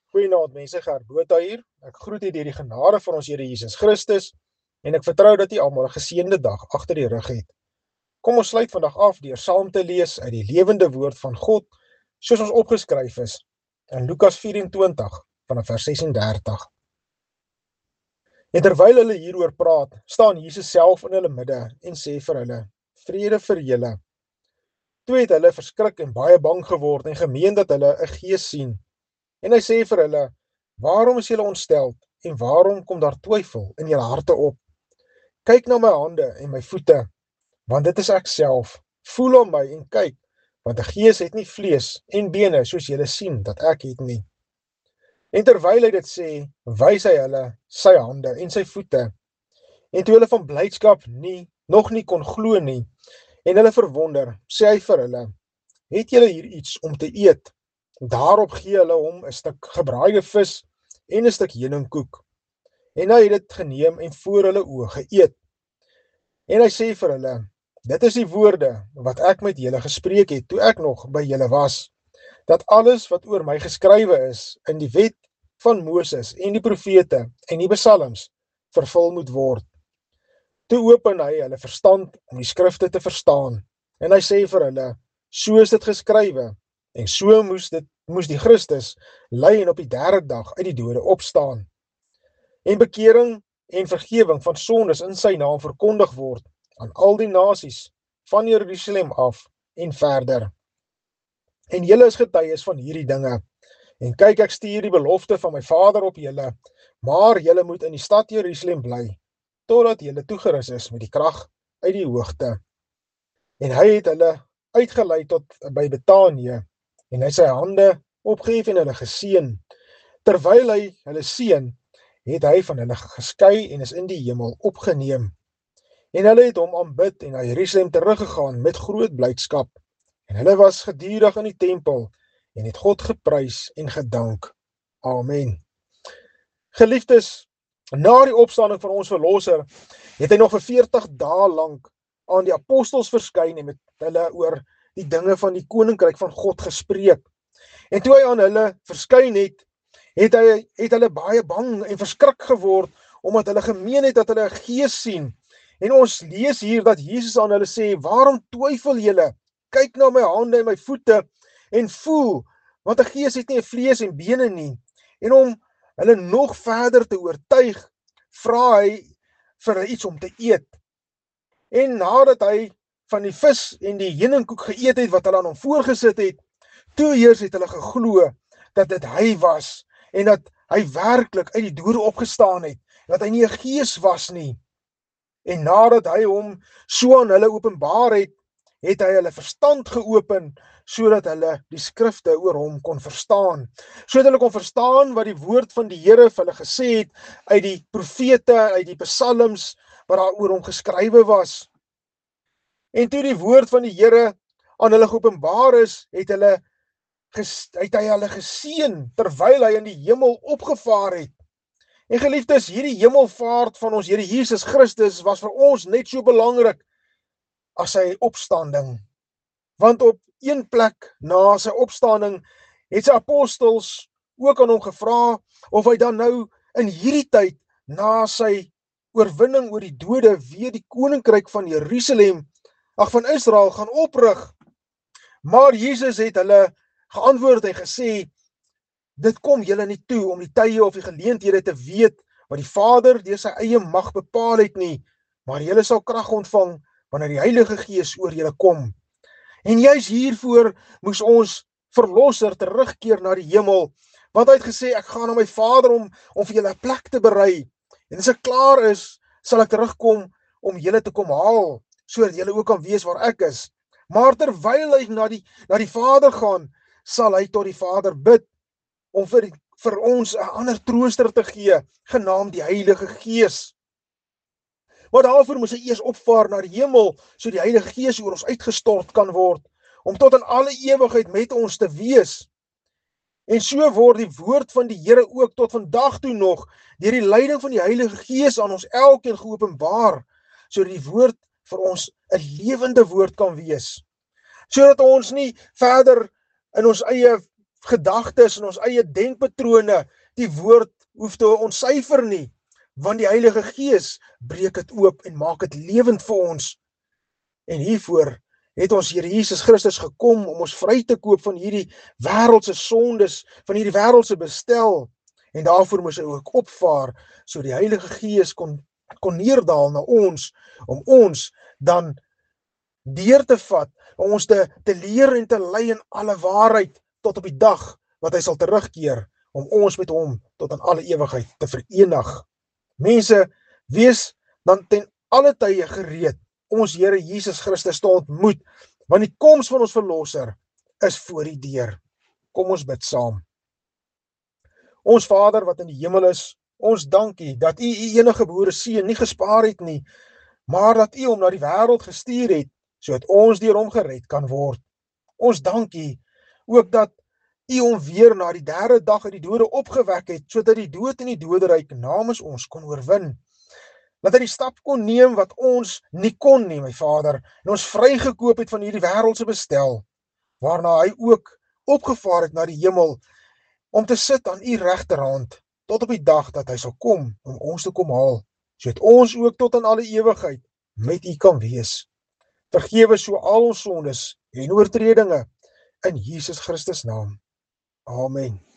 Goeienaand mense, Gert Botha hier. Ek groet u deur die genade van ons Here Jesus Christus en ek vertrou dat u almal 'n geseënde dag agter die rug het. Kom ons sluit vandag af deur saam te lees uit die lewende woord van God, soos ons opgeskryf is in Lukas 24 vanaf vers 36. En terwyl hulle hieroor praat, staan Jesus self in hulle midde en sê vir hulle: "Vrede vir julle." Toe het hulle verskrik en baie bang geword en gemeen dat hulle 'n gees sien. En hy sê vir hulle: "Waarom is julle ontsteld en waarom kom daar twyfel in julle harte op? Kyk na my hande en my voete, want dit is ek self. Voel op my en kyk, want 'n gees het nie vlees en bene soos julle sien dat ek het nie." En terwyl hy dit sê, wys hy hulle sy hande en sy voete. En toe hulle van blydskap nog nie kon glo nie, en hulle verwonder, sê hy vir hulle: "Het julle hier iets om te eet?" Daarop gee hulle hom 'n stuk gebraaide vis en 'n stuk heuningkoek. En hy het dit geneem en voor hulle oë geëet. En hy sê vir hulle: "Dit is die woorde wat ek met julle gespreek het toe ek nog by julle was, dat alles wat oor my geskrywe is in die wet van Moses en die profete en die psalms vervul moet word." Toe open hy hulle verstand om die skrifte te verstaan. En hy sê vir hulle: "So is dit geskrywe, en so moes die Christus ly en op die derde dag uit die dode opstaan, en bekering en vergewing van sondes in sy naam verkondig word aan al die nasies van Jerusalem af en verder. En julle is getuies van hierdie dinge. En kyk, ek stuur die belofte van my Vader op julle, maar julle moet in die stad Jerusalem bly, totdat julle toegerus is met die krag uit die hoogte." En hy het hulle uitgelei tot by Betanië, en hy sy hande opgehef en hulle geseën. Terwyl hy hulle seën, het hy van hulle geskei en is in die hemel opgeneem. En hulle het hom aanbid en na Jerusalem teruggegaan met groot blydskap. En hulle was gedurig in die tempel en het God geprys en gedank. Amen. Geliefdes, na die opstanding van ons verlosser, het hy nog vir 40 dae lank aan die apostels verskyn en met hulle oor die dinge van die koninkryk van God gespreek. En toe hy aan hulle verskyn het hulle baie bang en verskrik geword, omdat hulle gemeen het dat hulle 'n gees sien. En ons lees hier dat Jesus aan hulle sê: "Waarom twyfel julle? Kyk na my hande en my voete en voel, want 'n gees het nie 'n vlees en bene nie." En om hulle nog verder te oortuig, vra hy vir hulle iets om te eet. En nadat hy van die vis en die heuningkoek geëet het wat hulle aan hom voorgesit het, toe eers het hulle geglo dat dit hy was en dat hy werklik uit die dode opgestaan het, dat hy nie 'n gees was nie. En nadat hy hom so aan hulle openbaar het, het hy hulle verstand geopen, sodat hulle die skrifte oor hom kon verstaan. Sodat hulle kon verstaan wat die woord van die Here vir hulle gesê het uit die profete, uit die psalms, wat daar oor hom geskrywe was. En toe die woord van die Here aan hulle geopenbaar is, het hy hulle geseën terwyl hy in die hemel opgevaar het. En geliefdes, hierdie hemelvaart van ons Here Jesus Christus was vir ons net so belangrik as sy opstanding. Want op een plek na sy opstanding het sy apostels ook aan hom gevra of hy dan nou in hierdie tyd na sy oorwinning oor die dode weer die koninkryk van van Israel gaan oprig. Maar Jesus het hulle geantwoord en gesê: "Dit kom julle nie toe om die tye of die geleenthede te weet wat die Vader deur sy eie mag bepaal het nie, maar julle sal krag ontvang wanneer die Heilige Gees oor julle kom." En juis hiervoor moes ons verlosser terugkeer na die hemel, want hy het gesê: "Ek gaan na my Vader om vir julle 'n plek te berei. En as ek klaar is, sal ek terugkom om julle te kom haal, sodat julle ook kan weet waar ek is." Maar terwyl hy na die Vader gaan, sal hy tot die Vader bid om vir ons 'n ander trooster te gee, genaamd die Heilige Gees. Maar daarvoor moes hy eers opvaar na die hemel, so die Heilige Gees oor ons uitgestort kan word, om tot in alle ewigheid met ons te wees. En so word die woord van die Here ook tot vandag toe nog deur die leiding van die Heilige Gees aan ons elkeen geopenbaar, sodat die woord vir ons 'n lewende woord kan wees. Sodat ons nie verder in ons eie gedagtes en ons eie denkpatrone die woord hoef te ontsyfer nie, want die Heilige Gees breek dit oop en maak dit lewend vir ons. En hiervoor het ons Here Jesus Christus gekom om ons vry te koop van hierdie wêreldse sondes, van hierdie wêreldse bestel. En daarvoor moes hy ook opvaar, so die Heilige Gees kon neerdaal na ons, om ons dan deur te vat, om ons te leer en te lei in alle waarheid, tot op die dag wat hy sal terugkeer, om ons met hom tot aan alle ewigheid te verenig. Mense, wees dan ten alle tye gereed om ons Here Jesus Christus te ontmoet, want die koms van ons Verlosser is voor die deur. Kom ons bid saam. Ons Vader wat in die hemel is, ons dank U dat U U enige gebore seun nie gespaar het nie, maar dat U hom na die wêreld gestuur het, sodat ons deur hom gered kan word. Ons dank U ook dat U hom weer na die derde dag uit die dode opgewek het, sodat die dood en die doderyk namens ons kon oorwin. Dat hy die stap kon neem wat ons nie kon nie, my Vader, en ons vrygekoop het van hierdie wêreldse bestel, waarna hy ook opgevaar het na die hemel, om te sit aan U regterhand, tot op die dag dat hy sal kom, om ons te kom haal, sodat ons ook tot aan alle ewigheid met U kan wees. Vergewe so al ons sondes en oortredinge, in Jesus Christus naam. Amen.